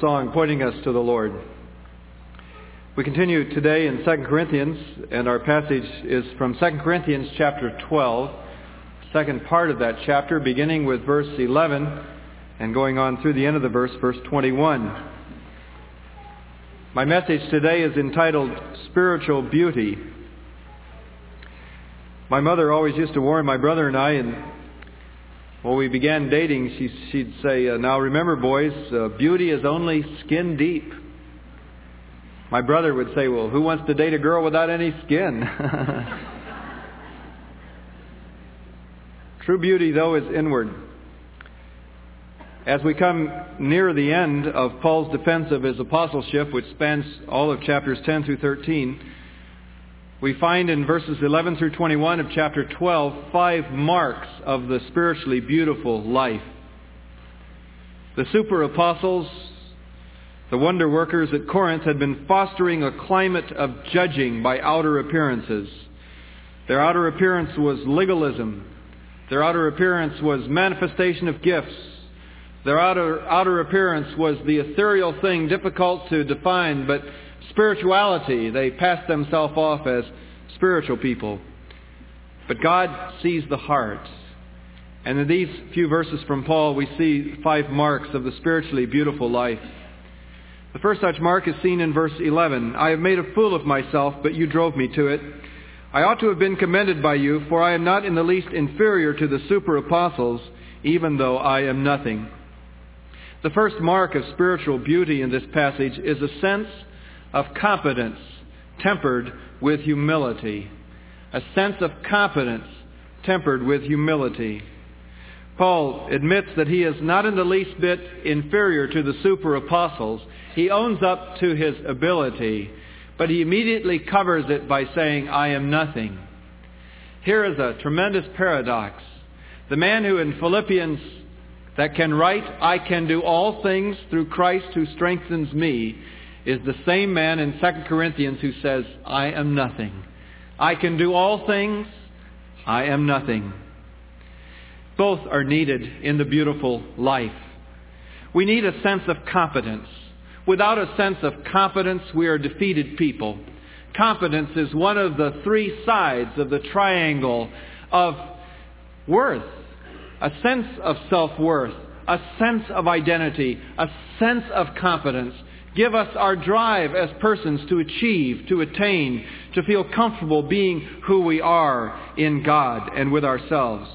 song pointing us to the Lord. We continue today in 2 Corinthians, and our passage is from 2 Corinthians chapter 12, second part of that chapter, beginning with verse 11 and going on through the end of the verse 21. My message today is entitled Spiritual Beauty. My mother always used to warn my brother and I, and when we began dating, she'd say, now remember boys, beauty is only skin deep. My brother would say, well, who wants to date a girl without any skin? True beauty, though, is inward. As we come near the end of Paul's defense of his apostleship, which spans all of chapters 10 through 13, we find in verses 11 through 21 of chapter 12, 5 marks of the spiritually beautiful life. The super apostles, the wonder workers at Corinth, had been fostering a climate of judging by outer appearances. Their outer appearance was legalism. Their outer appearance was manifestation of gifts. Their outer appearance was the ethereal thing, difficult to define, but spirituality. They passed themselves off as spiritual people. But God sees the heart. And in these few verses from Paul, we see 5 marks of the spiritually beautiful life. The first such mark is seen in verse 11. I have made a fool of myself, but you drove me to it. I ought to have been commended by you, for I am not in the least inferior to the super apostles, even though I am nothing. The first mark of spiritual beauty in this passage is a sense of competence tempered with humility. A sense of competence tempered with humility. Paul admits that he is not in the least bit inferior to the super apostles. He owns up to his ability, but he immediately covers it by saying, I am nothing. Here is a tremendous paradox. The man who in Philippians that can write, I can do all things through Christ who strengthens me, is the same man in 2 Corinthians who says, I am nothing. I can do all things, I am nothing. Both are needed in the beautiful life. We need a sense of competence. Without a sense of competence, we are defeated people. Competence is one of the 3 sides of the triangle of worth. A sense of self-worth, a sense of identity, a sense of competence. Give us our drive as persons to achieve, to attain, to feel comfortable being who we are in God and with ourselves.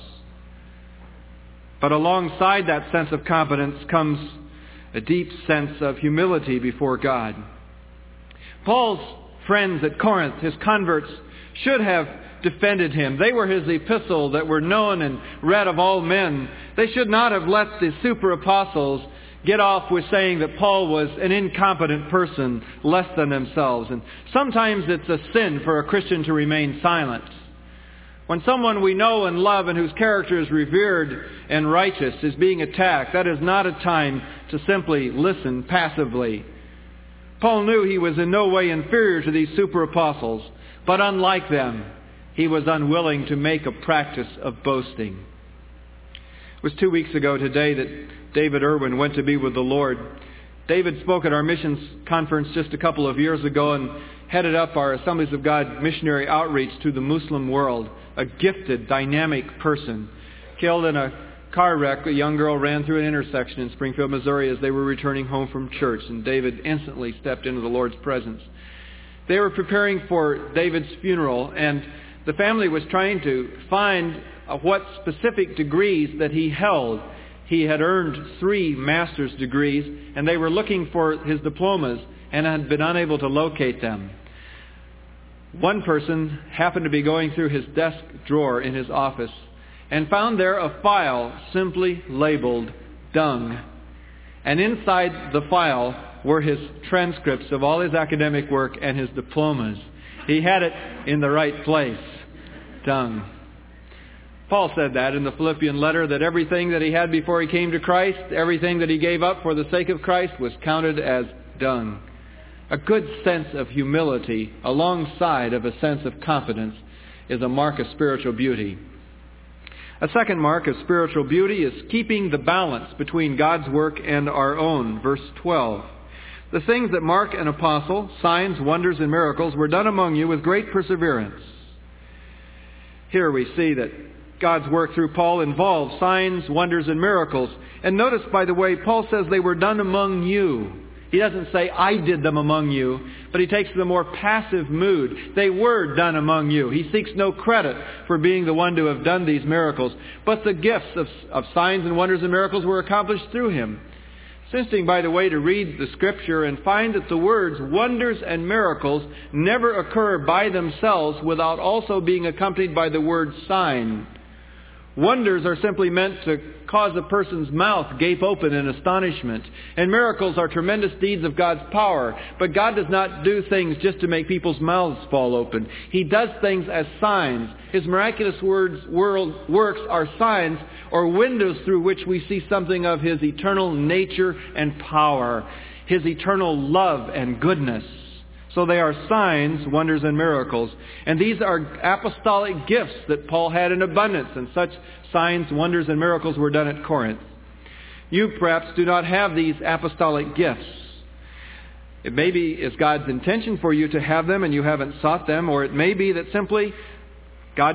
But alongside that sense of competence comes a deep sense of humility before God. Paul's friends at Corinth, his converts, should have defended him. They were his epistle that were known and read of all men. They should not have let the super apostles get off with saying that Paul was an incompetent person, less than themselves. And sometimes it's a sin for a Christian to remain silent. When someone we know and love and whose character is revered and righteous is being attacked, that is not a time to simply listen passively. Paul knew he was in no way inferior to these super apostles, but unlike them, he was unwilling to make a practice of boasting. It was 2 weeks ago today that David Irwin went to be with the Lord. David spoke at our missions conference just a couple of years ago and headed up our Assemblies of God missionary outreach to the Muslim world. A gifted, dynamic person. Killed in a car wreck, a young girl ran through an intersection in Springfield, Missouri as they were returning home from church, and David instantly stepped into the Lord's presence. They were preparing for David's funeral, and the family was trying to find what specific degrees that he held. He had earned 3 master's degrees, and they were looking for his diplomas and had been unable to locate them. One person happened to be going through his desk drawer in his office and found there a file simply labeled dung. And inside the file were his transcripts of all his academic work and his diplomas. He had it in the right place. Dung. Paul said that in the Philippian letter, that everything that he had before he came to Christ, everything that he gave up for the sake of Christ, was counted as dung. A good sense of humility alongside of a sense of confidence is a mark of spiritual beauty. A second mark of spiritual beauty is keeping the balance between God's work and our own. Verse 12. The things that mark an apostle, signs, wonders, and miracles, were done among you with great perseverance. Here we see that God's work through Paul involves signs, wonders, and miracles. And notice, by the way, Paul says they were done among you. He doesn't say, I did them among you, but he takes the more passive mood. They were done among you. He seeks no credit for being the one to have done these miracles. But the gifts of signs and wonders and miracles were accomplished through him. It's interesting, by the way, to read the Scripture and find that the words wonders and miracles never occur by themselves without also being accompanied by the word sign. Wonders are simply meant to cause a person's mouth gape open in astonishment. And miracles are tremendous deeds of God's power. But God does not do things just to make people's mouths fall open. He does things as signs. His miraculous works are signs or windows through which we see something of His eternal nature and power, His eternal love and goodness. So they are signs, wonders, and miracles. And these are apostolic gifts that Paul had in abundance, and such signs, wonders, and miracles were done at Corinth. You perhaps do not have these apostolic gifts. It may be it's God's intention for you to have them and you haven't sought them, or it may be that simply God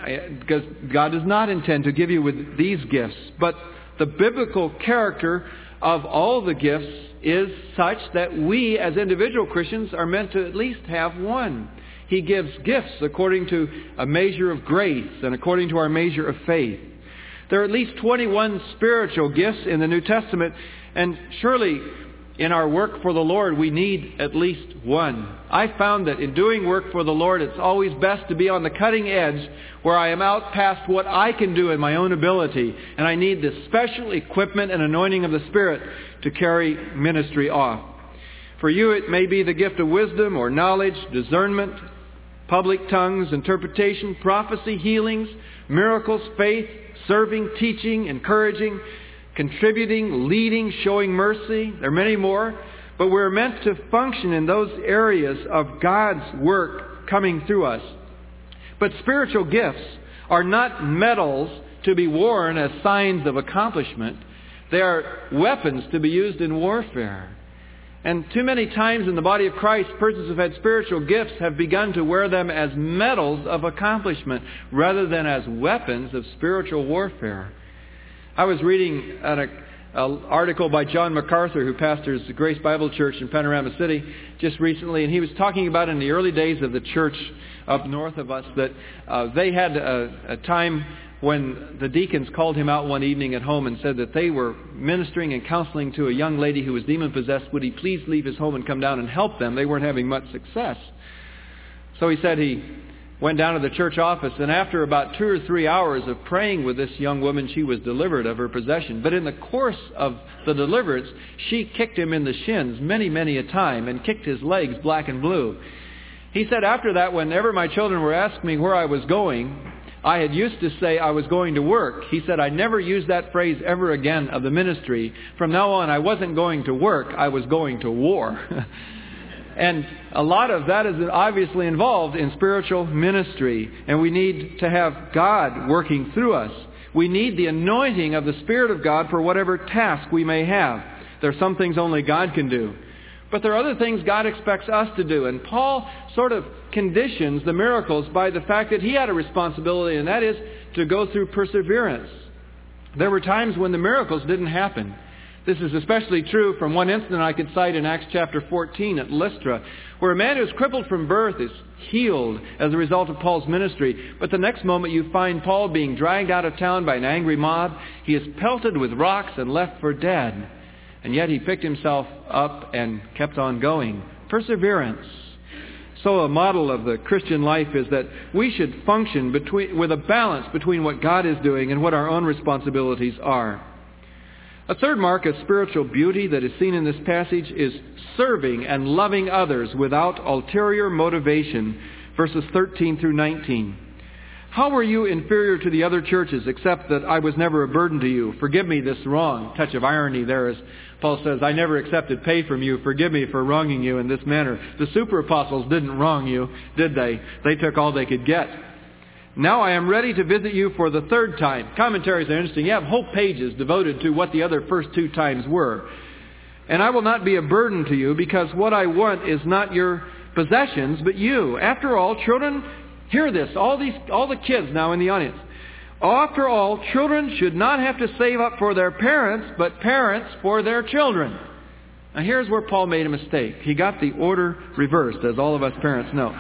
does not intend to give you with these gifts. But the biblical character of all the gifts is such that we as individual Christians are meant to at least have one. He gives gifts according to a measure of grace and according to our measure of faith. There are at least 21 spiritual gifts in the New Testament, and surely in our work for the Lord we need at least one. I found that in doing work for the Lord it's always best to be on the cutting edge where I am out past what I can do in my own ability, and I need the special equipment and anointing of the Spirit to carry ministry off. For you it may be the gift of wisdom or knowledge, discernment, public tongues, interpretation, prophecy, healings, miracles, faith, serving, teaching, encouraging, contributing, leading, showing mercy. There are many more. But we're meant to function in those areas of God's work coming through us. But spiritual gifts are not medals to be worn as signs of accomplishment. They are weapons to be used in warfare. And too many times in the body of Christ, persons who have had spiritual gifts have begun to wear them as medals of accomplishment rather than as weapons of spiritual warfare. I was reading an article by John MacArthur, who pastors the Grace Bible Church in Panorama City, just recently, and he was talking about in the early days of the church up north of us that they had a time when the deacons called him out one evening at home and said that they were ministering and counseling to a young lady who was demon-possessed. Would he please leave his home and come down and help them? They weren't having much success. So he said he went down to the church office, and after about 2 or 3 hours of praying with this young woman, she was delivered of her possession. But in the course of the deliverance, she kicked him in the shins many, many a time and kicked his legs black and blue. He said, after that, whenever my children were asking me where I was going, I had used to say I was going to work. He said, I never used that phrase ever again of the ministry. From now on, I wasn't going to work, I was going to war. And a lot of that is obviously involved in spiritual ministry. And we need to have God working through us. We need the anointing of the Spirit of God for whatever task we may have. There are some things only God can do. But there are other things God expects us to do. And Paul sort of conditions the miracles by the fact that he had a responsibility, and that is to go through perseverance. There were times when the miracles didn't happen. This is especially true from one incident I could cite in Acts chapter 14 at Lystra, where a man who is crippled from birth is healed as a result of Paul's ministry. But the next moment you find Paul being dragged out of town by an angry mob. He is pelted with rocks and left for dead. And yet he picked himself up and kept on going. Perseverance. So a model of the Christian life is that we should function with a balance between what God is doing and what our own responsibilities are. A third mark of spiritual beauty that is seen in this passage is serving and loving others without ulterior motivation, verses 13 through 19. How were you inferior to the other churches, except that I was never a burden to you? Forgive me this wrong. Touch of irony there, as Paul says, I never accepted pay from you. Forgive me for wronging you in this manner. The super apostles didn't wrong you, did they? They took all they could get. Now I am ready to visit you for the third time. Commentaries are interesting. You have whole pages devoted to what the other first 2 times were. and I will not be a burden to you, because what I want is not your possessions, but you. After all, children, hear this, all the kids now in the audience. After all, children should not have to save up for their parents, but parents for their children. Now here's where Paul made a mistake. He got the order reversed, as all of us parents know.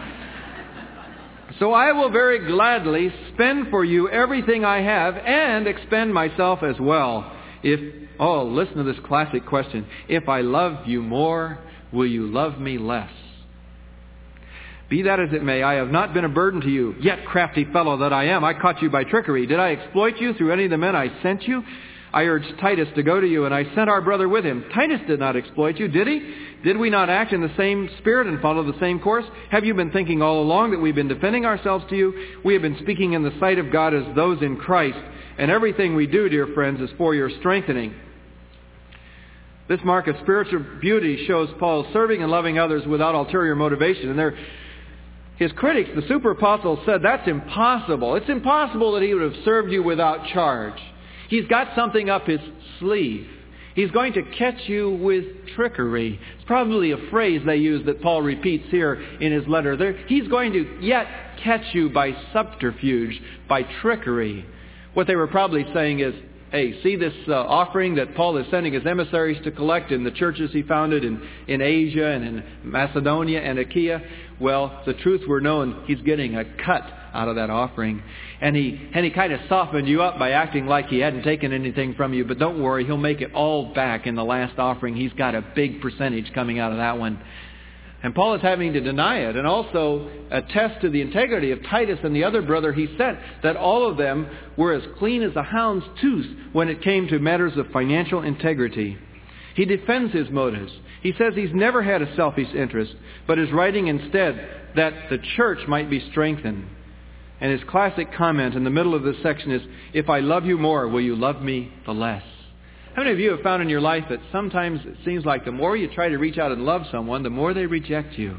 So I will very gladly spend for you everything I have and expend myself as well. Listen to this classic question. If I love you more, will you love me less? Be that as it may, I have not been a burden to you, yet crafty fellow that I am, I caught you by trickery. Did I exploit you through any of the men I sent you? I urged Titus to go to you, and I sent our brother with him. Titus did not exploit you, did he? Did we not act in the same spirit and follow the same course? Have you been thinking all along that we've been defending ourselves to you? We have been speaking in the sight of God as those in Christ, and everything we do, dear friends, is for your strengthening. This mark of spiritual beauty shows Paul serving and loving others without ulterior motivation. And his critics, the super apostles, said that's impossible. It's impossible that he would have served you without charge. He's got something up his sleeve. He's going to catch you with trickery. It's probably a phrase they use that Paul repeats here in his letter. He's going to yet catch you by subterfuge, by trickery. What they were probably saying is, hey, see this offering that Paul is sending his emissaries to collect in the churches he founded in Asia and in Macedonia and Achaia? Well, the truth were known, he's getting a cut out of that offering. And he kind of softened you up by acting like he hadn't taken anything from you. But don't worry, he'll make it all back in the last offering. He's got a big percentage coming out of that one. And Paul is having to deny it and also attest to the integrity of Titus and the other brother he sent, that all of them were as clean as a hound's tooth when it came to matters of financial integrity. He defends his motives. He says he's never had a selfish interest, but is writing instead that the church might be strengthened. And his classic comment in the middle of this section is, if I love you more, will you love me the less? How many of you have found in your life that sometimes it seems like the more you try to reach out and love someone, the more they reject you?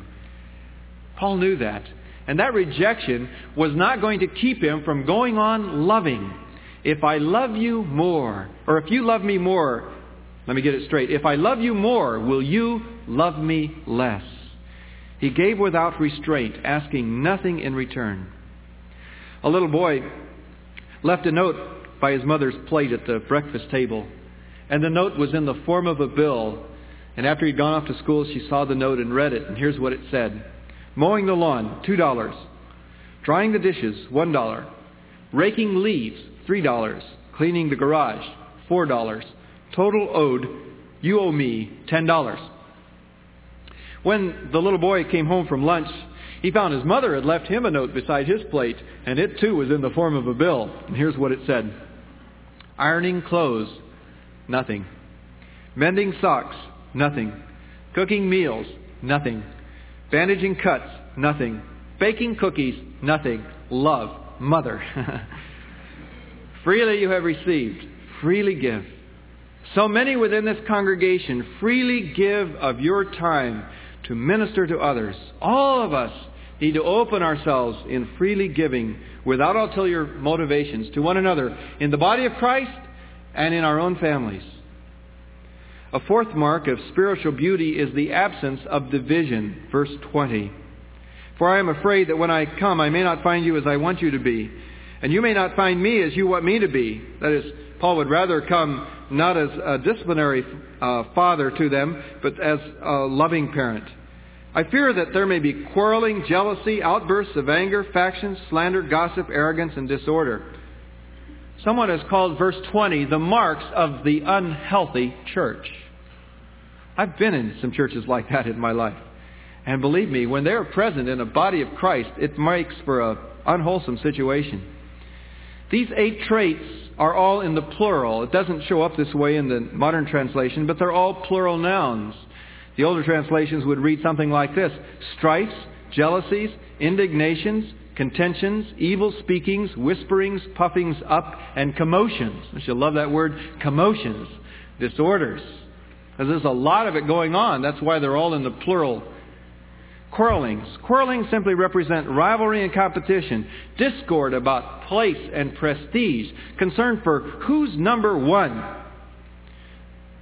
Paul knew that. And that rejection was not going to keep him from going on loving. If I love you more, or if you love me more, let me get it straight. If I love you more, will you love me less? He gave without restraint, asking nothing in return. A little boy left a note by his mother's plate at the breakfast table. And the note was in the form of a bill. And after he'd gone off to school, she saw the note and read it. And here's what it said. Mowing the lawn, $2. Drying the dishes, $1. Raking leaves, $3. Cleaning the garage, $4. Total owed, you owe me $10. When the little boy came home from lunch, he found his mother had left him a note beside his plate, and it too was in the form of a bill. And here's what it said. Ironing clothes, nothing. Mending socks, nothing. Cooking meals, nothing. Bandaging cuts, nothing. Baking cookies, nothing. Love, mother. Freely you have received, freely give. So many within this congregation freely give of your time to minister to others. All of us need to open ourselves in freely giving without ulterior motivations to one another in the body of Christ and in our own families. A fourth mark of spiritual beauty is the absence of division. Verse 20. For I am afraid that when I come, I may not find you as I want you to be, and you may not find me as you want me to be. That is, Paul would rather come not as a disciplinary father to them, but as a loving parent. I fear that there may be quarreling, jealousy, outbursts of anger, factions, slander, gossip, arrogance, and disorder. Someone has called verse 20 the marks of the unhealthy church. I've been in some churches like that in my life. And believe me, when they're present in a body of Christ, it makes for an unwholesome situation. These 8 traits are all in the plural. It doesn't show up this way in the modern translation, but they're all plural nouns. The older translations would read something like this. Strifes, jealousies, indignations, contentions, evil speakings, whisperings, puffings up, and commotions. I should love that word, commotions, disorders. Because there's a lot of it going on. That's why they're all in the plural. Quarrelings. Quarrelings simply represent rivalry and competition, discord about place and prestige, concern for who's number one.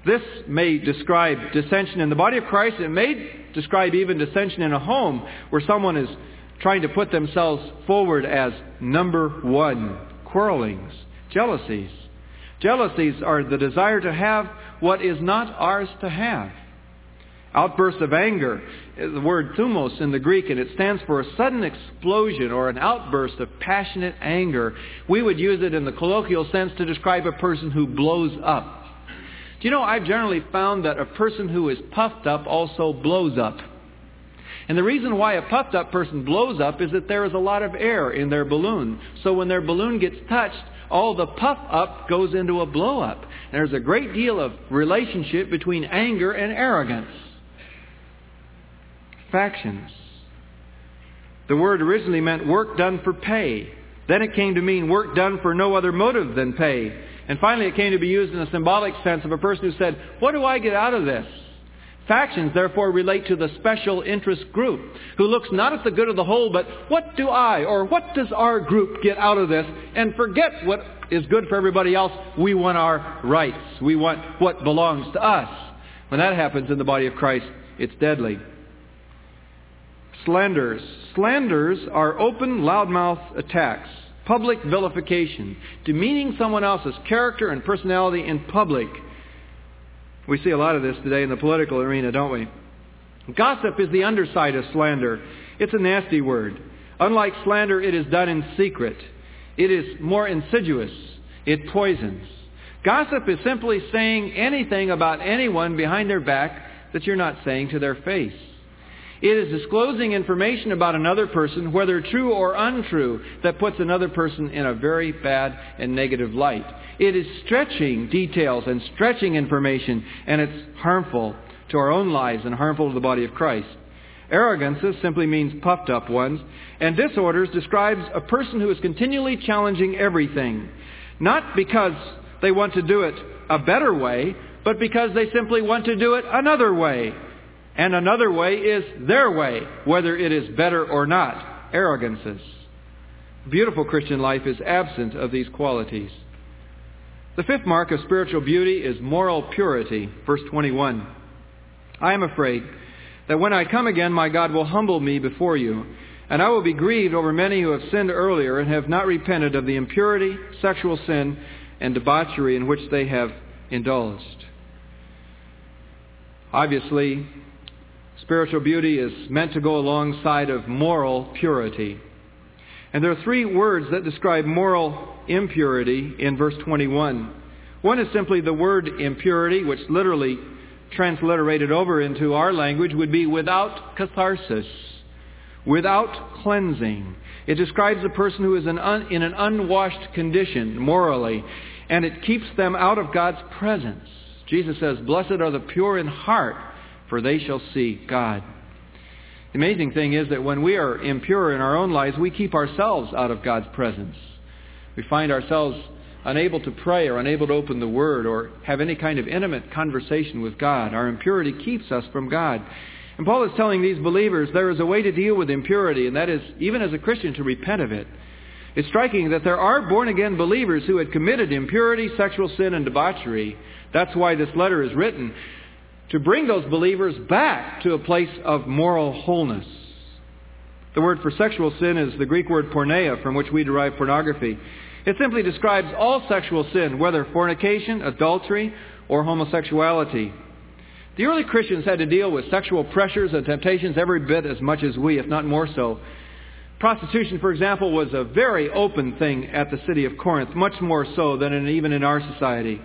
This may describe dissension in the body of Christ. It may describe even dissension in a home where someone is trying to put themselves forward as number one. Quarrelings, jealousies. Jealousies are the desire to have what is not ours to have. Outbursts of anger is the word thumos in the Greek, and it stands for a sudden explosion or an outburst of passionate anger. We would use it in the colloquial sense to describe a person who blows up. Do you know, I've generally found that a person who is puffed up also blows up. And the reason why a puffed up person blows up is that there is a lot of air in their balloon. So when their balloon gets touched, all the puff up goes into a blow up. There's a great deal of relationship between anger and arrogance. Factions. The word originally meant work done for pay. Then it came to mean work done for no other motive than pay. And finally it came to be used in a symbolic sense of a person who said, what do I get out of this? Factions, therefore, relate to the special interest group who looks not at the good of the whole, but what do I or what does our group get out of this? And forget what is good for everybody else. We want our rights. We want what belongs to us. When that happens in the body of Christ, it's deadly. Slanders. Slanders are open, loudmouth attacks, public vilification, demeaning someone else's character and personality in public. We see a lot of this today in the political arena, don't we? Gossip is the underside of slander. It's a nasty word. Unlike slander, it is done in secret. It is more insidious. It poisons. Gossip is simply saying anything about anyone behind their back that you're not saying to their face. It is disclosing information about another person, whether true or untrue, that puts another person in a very bad and negative light. It is stretching details and stretching information, and it's harmful to our own lives and harmful to the body of Christ. Arrogances simply means puffed up ones, and disorders describes a person who is continually challenging everything, not because they want to do it a better way, but because they simply want to do it another way. And another way is their way, whether it is better or not. Arrogances. Beautiful Christian life is absent of these qualities. The fifth mark of spiritual beauty is moral purity. Verse 21. I am afraid that when I come again, my God will humble me before you, and I will be grieved over many who have sinned earlier and have not repented of the impurity, sexual sin, and debauchery in which they have indulged. Obviously, spiritual beauty is meant to go alongside of moral purity. And there are three words that describe moral impurity in verse 21. One is simply the word impurity, which literally transliterated over into our language would be without catharsis, without cleansing. It describes a person who is in an unwashed condition morally, and it keeps them out of God's presence. Jesus says, "Blessed are the pure in heart, for they shall see God." The amazing thing is that when we are impure in our own lives, we keep ourselves out of God's presence. We find ourselves unable to pray or unable to open the Word or have any kind of intimate conversation with God. Our impurity keeps us from God. And Paul is telling these believers there is a way to deal with impurity, and that is, even as a Christian, to repent of it. It's striking that there are born-again believers who had committed impurity, sexual sin, and debauchery. That's why this letter is written, to bring those believers back to a place of moral wholeness. The word for sexual sin is the Greek word porneia, from which we derive pornography. It simply describes all sexual sin, whether fornication, adultery, or homosexuality. The early Christians had to deal with sexual pressures and temptations every bit as much as we, if not more so. Prostitution, for example, was a very open thing at the city of Corinth, much more so than even in our society.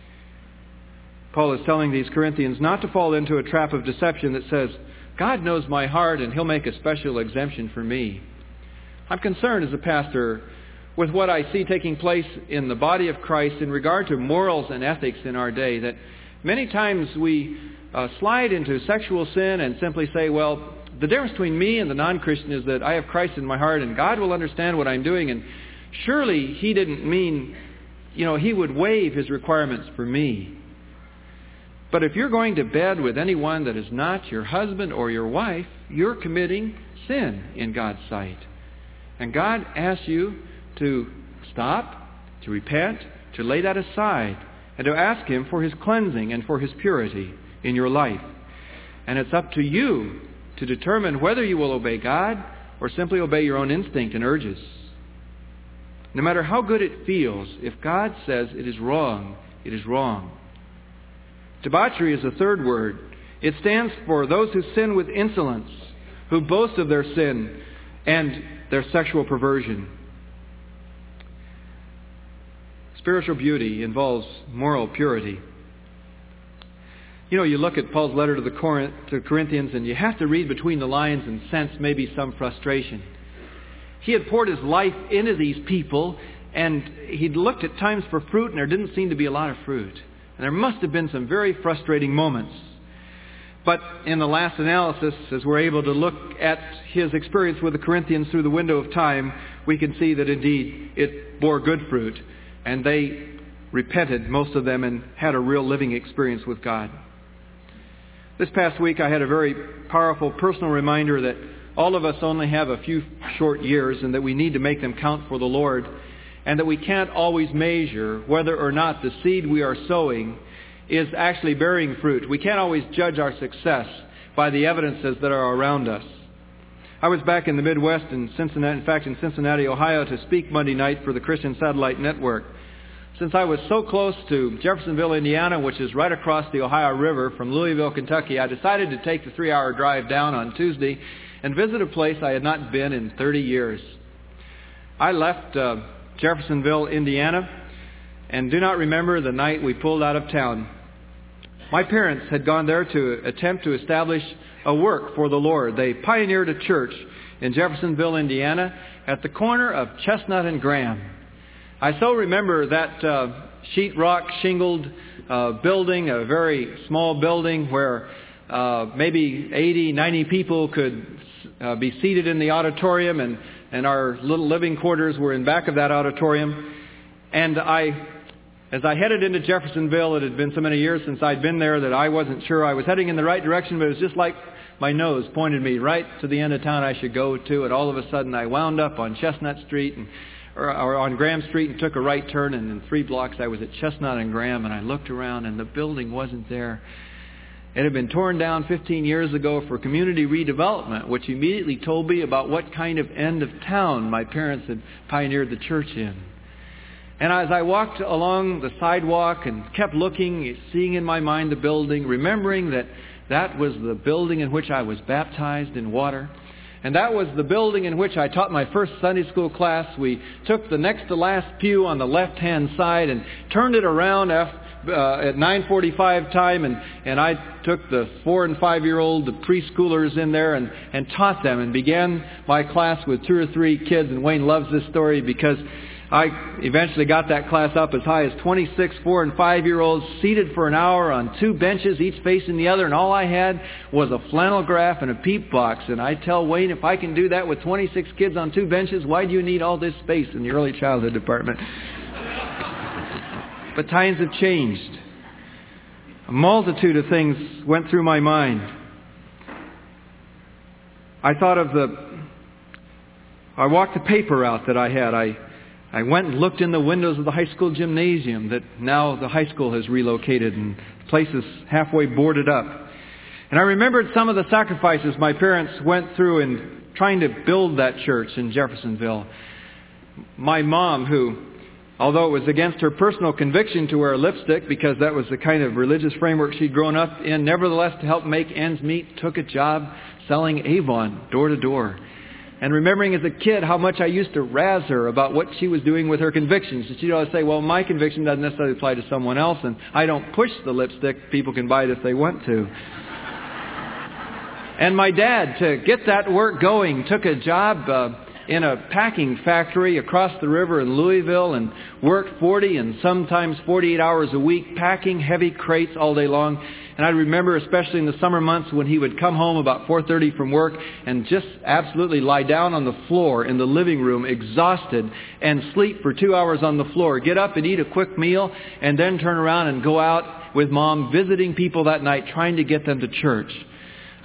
Paul is telling these Corinthians not to fall into a trap of deception that says, God knows my heart and He'll make a special exemption for me. I'm concerned as a pastor with what I see taking place in the body of Christ in regard to morals and ethics in our day, that many times we slide into sexual sin and simply say, well, the difference between me and the non-Christian is that I have Christ in my heart and God will understand what I'm doing, and surely He didn't mean, He would waive His requirements for me. But if you're going to bed with anyone that is not your husband or your wife, you're committing sin in God's sight. And God asks you to stop, to repent, to lay that aside, and to ask Him for His cleansing and for His purity in your life. And it's up to you to determine whether you will obey God or simply obey your own instinct and urges. No matter how good it feels, if God says it is wrong, it is wrong. Debauchery is the third word. It stands for those who sin with insolence, who boast of their sin and their sexual perversion. Spiritual beauty involves moral purity. You know, you look at Paul's letter to Corinthians, and you have to read between the lines and sense maybe some frustration. He had poured his life into these people, and he'd looked at times for fruit, and there didn't seem to be a lot of fruit. And there must have been some very frustrating moments. But in the last analysis, as we're able to look at his experience with the Corinthians through the window of time, we can see that indeed it bore good fruit. And they repented, most of them, and had a real living experience with God. This past week I had a very powerful personal reminder that all of us only have a few short years and that we need to make them count for the Lord, and that we can't always measure whether or not the seed we are sowing is actually bearing fruit. We can't always judge our success by the evidences that are around us. I was back in the Midwest in Cincinnati, in fact in Cincinnati, Ohio, to speak Monday night for the Christian Satellite Network. Since I was so close to Jeffersonville, Indiana, which is right across the Ohio River from Louisville, Kentucky, I decided to take the 3-hour drive down on Tuesday and visit a place I had not been in 30 years. I left Jeffersonville, Indiana, and do not remember the night we pulled out of town. My parents had gone there to attempt to establish a work for the Lord. They pioneered a church in Jeffersonville, Indiana, at the corner of Chestnut and Graham. I so remember that sheetrock shingled building, a very small building where maybe 80, 90 people could be seated in the auditorium, and our little living quarters were in back of that auditorium. And as I headed into Jeffersonville, it had been so many years since I'd been there that I wasn't sure I was heading in the right direction, but it was just like my nose pointed me right to the end of town I should go to, and all of a sudden I wound up on Chestnut Street or on Graham Street and took a right turn, and in 3 blocks I was at Chestnut and Graham, and I looked around and the building wasn't there. It had been torn down 15 years ago for community redevelopment, which immediately told me about what kind of end of town my parents had pioneered the church in. And as I walked along the sidewalk and kept looking, seeing in my mind the building, remembering that that was the building in which I was baptized in water, and that was the building in which I taught my first Sunday school class. We took the next to last pew on the left-hand side and turned it around at 9:45 time, and I took the 4- and 5-year-old preschoolers in there and taught them, and began my class with 2 or 3 kids. And Wayne loves this story because I eventually got that class up as high as 26 4- and 5-year-olds seated for an hour on 2 benches, each facing the other, and all I had was a flannel graph and a peep box. And I tell Wayne, if I can do that with 26 kids on 2 benches, why do you need all this space in the early childhood department? But times have changed. A multitude of things went through my mind. I thought of I walked the paper out that I had. I went and looked in the windows of the high school gymnasium that now the high school has relocated, and the place is halfway boarded up. And I remembered some of the sacrifices my parents went through in trying to build that church in Jeffersonville. My mom, who, although it was against her personal conviction to wear lipstick because that was the kind of religious framework she'd grown up in, nevertheless, to help make ends meet, took a job selling Avon door to door. And remembering as a kid how much I used to razz her about what she was doing with her convictions. And she'd always say, well, my conviction doesn't necessarily apply to someone else, and I don't push the lipstick. People can buy it if they want to. And my dad, to get that work going, took a job in a packing factory across the river in Louisville and worked 40 and sometimes 48 hours a week packing heavy crates all day long. And I remember especially in the summer months when he would come home about 4:30 from work and just absolutely lie down on the floor in the living room exhausted and sleep for 2 hours on the floor, get up and eat a quick meal, and then turn around and go out with Mom visiting people that night trying to get them to church.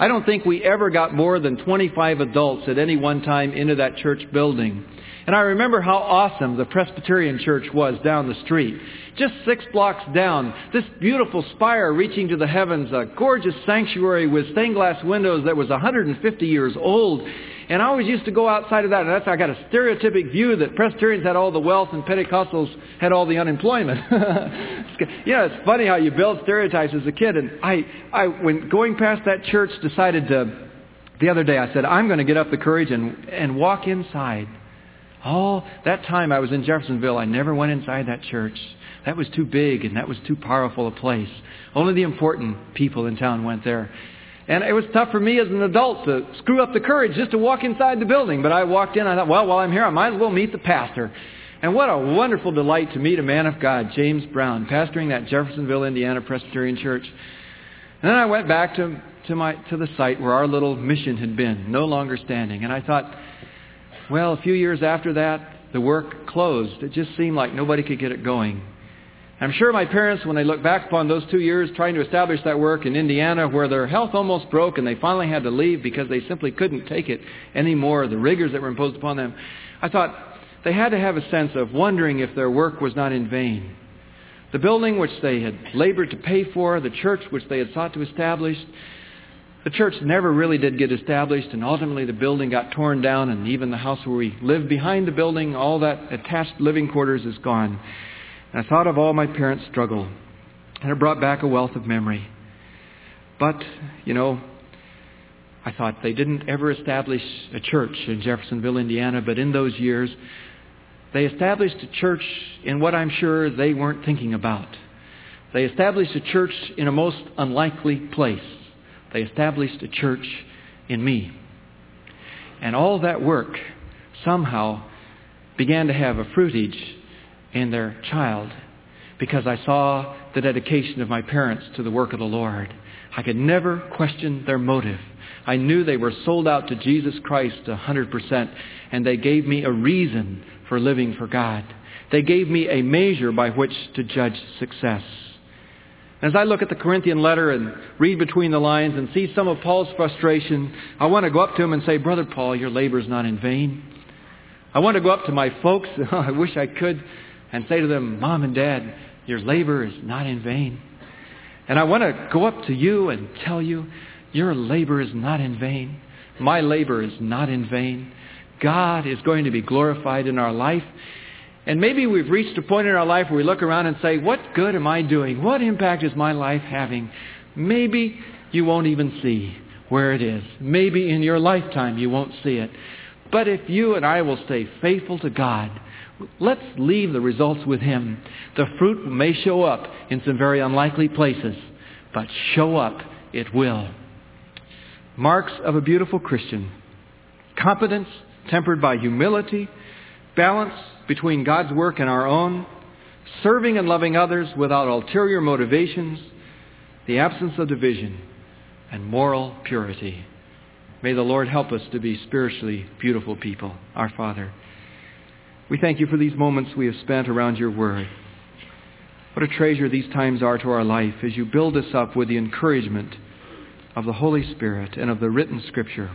I don't think we ever got more than 25 adults at any one time into that church building. And I remember how awesome the Presbyterian church was down the street. Just 6 blocks down, this beautiful spire reaching to the heavens, a gorgeous sanctuary with stained glass windows that was 150 years old. And I always used to go outside of that, and I got a stereotypic view that Presbyterians had all the wealth and Pentecostals had all the unemployment. It's funny how you build stereotypes as a kid. And I when going past that church, decided to, the other day I said, I'm going to get up the courage and walk inside. All that time I was in Jeffersonville, I never went inside that church. That was too big and that was too powerful a place. Only the important people in town went there. And it was tough for me as an adult to screw up the courage just to walk inside the building. But I walked in, I thought, well, while I'm here, I might as well meet the pastor. And what a wonderful delight to meet a man of God, James Brown, pastoring that Jeffersonville, Indiana Presbyterian Church. And then I went back to the site where our little mission had been, no longer standing. And I thought, well, a few years after that, the work closed. It just seemed like nobody could get it going. I'm sure my parents, when they look back upon those 2 years trying to establish that work in Indiana, where their health almost broke and they finally had to leave because they simply couldn't take it anymore, the rigors that were imposed upon them, I thought they had to have a sense of wondering if their work was not in vain. The building which they had labored to pay for, the church which they had sought to establish, the church never really did get established, and ultimately the building got torn down, and even the house where we lived behind the building, all that attached living quarters is gone. And I thought of all my parents' struggle, and it brought back a wealth of memory. But, I thought they didn't ever establish a church in Jeffersonville, Indiana, but in those years, they established a church in what I'm sure they weren't thinking about. They established a church in a most unlikely place. They established a church in me. And all that work somehow began to have a fruitage in their child, because I saw the dedication of my parents to the work of the Lord. I could never question their motive. I knew they were sold out to Jesus Christ 100%, and they gave me a reason for living for God. They gave me a measure by which to judge success. As I look at the Corinthian letter and read between the lines and see some of Paul's frustration, I want to go up to him and say, Brother Paul, your labor is not in vain. I want to go up to my folks, I wish I could, and say to them, Mom and Dad, your labor is not in vain. And I want to go up to you and tell you, your labor is not in vain. My labor is not in vain. God is going to be glorified in our life. And maybe we've reached a point in our life where we look around and say, what good am I doing? What impact is my life having? Maybe you won't even see where it is. Maybe in your lifetime you won't see it. But if you and I will stay faithful to God, let's leave the results with Him. The fruit may show up in some very unlikely places, but show up it will. Marks of a beautiful Christian: competence tempered by humility, balance between God's work and our own, serving and loving others without ulterior motivations, the absence of division, and moral purity. May the Lord help us to be spiritually beautiful people. Our Father, we thank you for these moments we have spent around your word. What a treasure these times are to our life as you build us up with the encouragement of the Holy Spirit and of the written Scripture.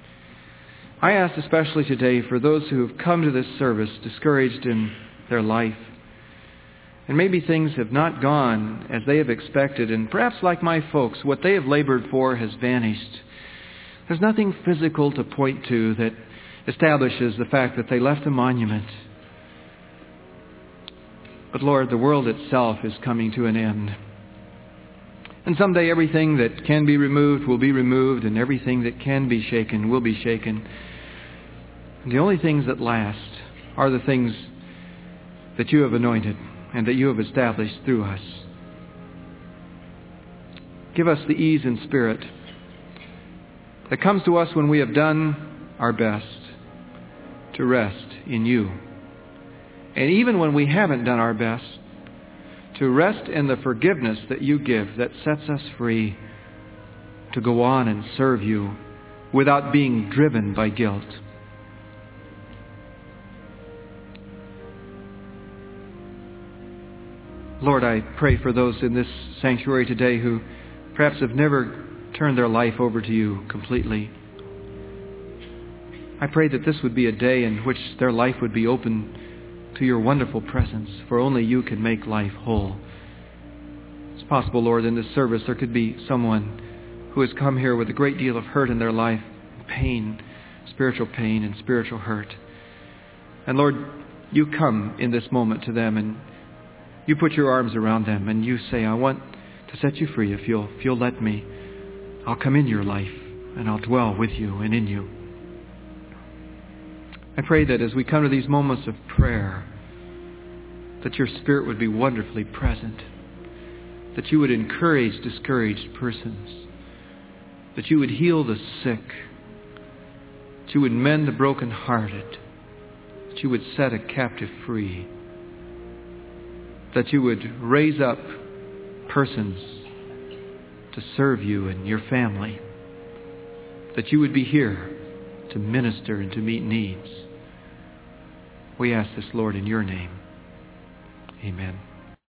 I ask especially today for those who have come to this service discouraged in their life. And maybe things have not gone as they have expected, and perhaps like my folks, what they have labored for has vanished. There's nothing physical to point to that establishes the fact that they left a monument. But Lord, the world itself is coming to an end. And someday everything that can be removed will be removed, and everything that can be shaken will be shaken. And the only things that last are the things that you have anointed and that you have established through us. Give us the ease in spirit that comes to us when we have done our best to rest in you. And even when we haven't done our best, to rest in the forgiveness that you give that sets us free to go on and serve you without being driven by guilt. Lord, I pray for those in this sanctuary today who perhaps have never turn their life over to you completely. I pray that this would be a day in which their life would be open to your wonderful presence, for only you can make life whole. It's possible, Lord, in this service there could be someone who has come here with a great deal of hurt in their life, pain, spiritual pain and spiritual hurt. And Lord, you come in this moment to them and you put your arms around them and you say, I want to set you free if you'll let me. I'll come in your life and I'll dwell with you and in you. I pray that as we come to these moments of prayer, that your Spirit would be wonderfully present, that you would encourage discouraged persons, that you would heal the sick, that you would mend the brokenhearted, that you would set a captive free, that you would raise up persons to serve you and your family, that you would be here to minister and to meet needs. We ask this, Lord, in your name. Amen.